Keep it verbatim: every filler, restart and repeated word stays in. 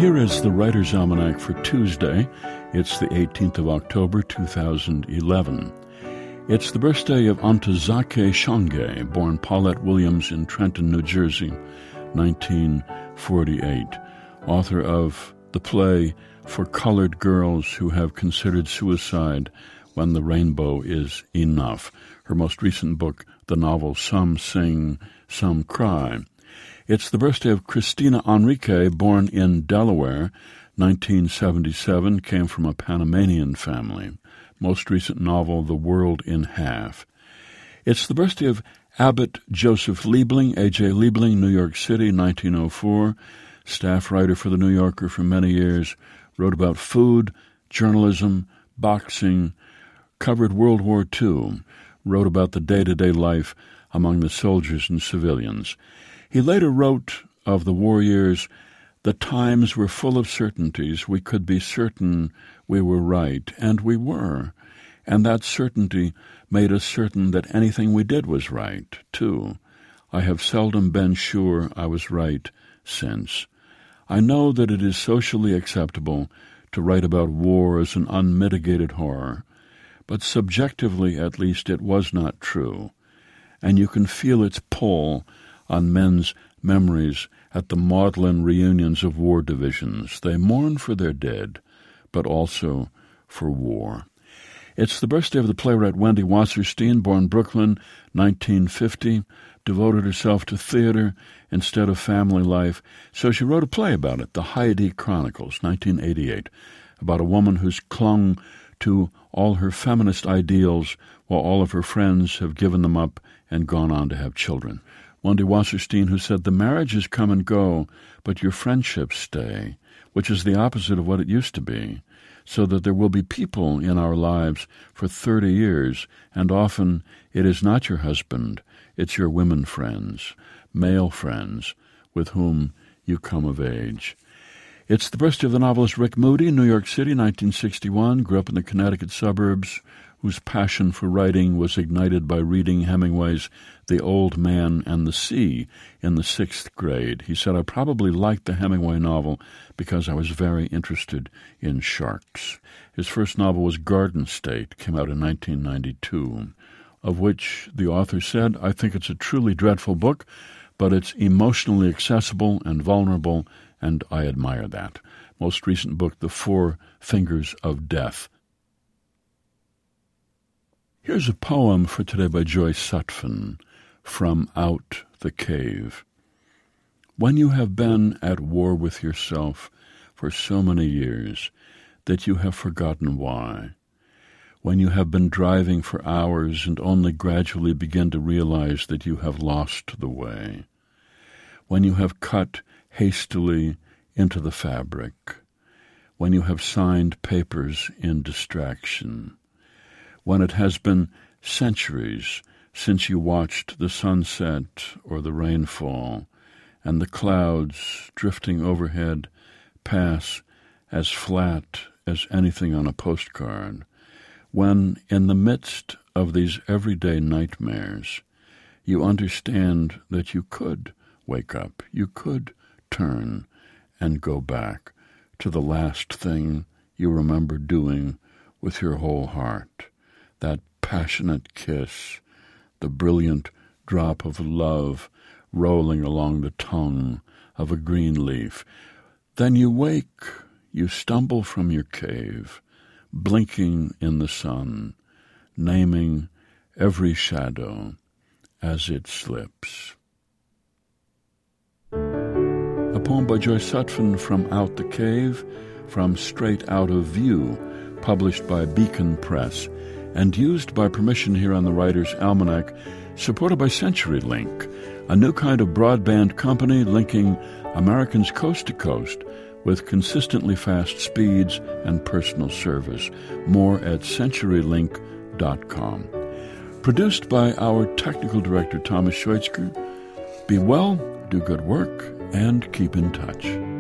here is the Writer's Almanac for Tuesday. It's the eighteenth of October, two thousand eleven. It's the birthday of Ntozake Shange, born Paulette Williams in Trenton, New Jersey, nineteen forty-eight, author of the play For Colored Girls Who Have Considered Suicide When the Rainbow Is Enough. Her most recent book, the novel Some Sing, Some Cry. It's the birthday of Christina Enrique, born in Delaware, nineteen seventy-seven, came from a Panamanian family. Most recent novel, The World in Half. It's the birthday of Abbott Joseph Liebling, A J Liebling, New York City, nineteen oh four, staff writer for The New Yorker for many years, wrote about food, journalism, boxing, covered World War Two, wrote about the day-to-day life among the soldiers and civilians. He later wrote of the war years, "The times were full of certainties. We could be certain we were right, and we were. And that certainty made us certain that anything we did was right, too. I have seldom been sure I was right since. I know that it is socially acceptable to write about war as an unmitigated horror, but subjectively at least it was not true, and you can feel its pull on men's memories at the maudlin reunions of war divisions. They mourn for their dead, but also for war." It's the birthday of the playwright Wendy Wasserstein, born Brooklyn, nineteen fifty, devoted herself to theater instead of family life, so she wrote a play about it, The Heidi Chronicles, nineteen eighty-eight, about a woman who's clung to all her feminist ideals while all of her friends have given them up and gone on to have children. Wendy Wasserstein, who said, "The marriages come and go, but your friendships stay," which is the opposite of what it used to be, so that there will be people in our lives for thirty years, and often it is not your husband, it's your women friends, male friends, with whom you come of age. It's the birthday of the novelist Rick Moody, New York City, nineteen sixty-one, grew up in the Connecticut suburbs, whose passion for writing was ignited by reading Hemingway's The Old Man and the Sea in the sixth grade. He said, "I probably liked the Hemingway novel because I was very interested in sharks." His first novel was Garden State, came out in nineteen ninety-two, of which the author said, "I think it's a truly dreadful book, but it's emotionally accessible and vulnerable, and I admire that." Most recent book, The Four Fingers of Death. Here's a poem for today by Joyce Sutphin, From Out the Cave. When you have been at war with yourself for so many years that you have forgotten why, when you have been driving for hours and only gradually begin to realize that you have lost the way, when you have cut hastily into the fabric, when you have signed papers in distraction, when it has been centuries since you watched the sunset or the rainfall, and the clouds drifting overhead pass as flat as anything on a postcard, when in the midst of these everyday nightmares you understand that you could wake up, you could turn and go back to the last thing you remember doing with your whole heart, that passionate kiss, the brilliant drop of love rolling along the tongue of a green leaf. Then you wake, you stumble from your cave, blinking in the sun, naming every shadow as it slips. A poem by Joyce Sutphin, From Out the Cave, from Straight Out of View, published by Beacon Press, and used by permission here on the Writer's Almanac, supported by CenturyLink, a new kind of broadband company linking Americans coast to coast with consistently fast speeds and personal service. More at century link dot com. Produced by our technical director, Thomas Schweitzker. Be well, do good work, and keep in touch.